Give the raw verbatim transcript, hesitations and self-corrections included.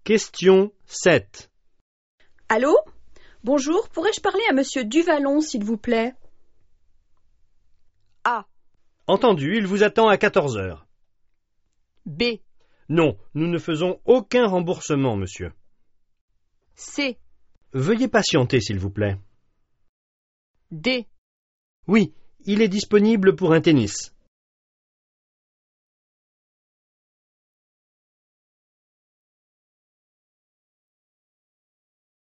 Question sept. Allô? Bonjour, pourrais-je parler à monsieur Duvallon, s'il vous plaît? A. Entendu, il vous attend à quatorze heures. B. Non, nous ne faisons aucun remboursement, monsieur. C. Veuillez patienter, s'il vous plaît. D. Oui, il est disponible pour un tennis.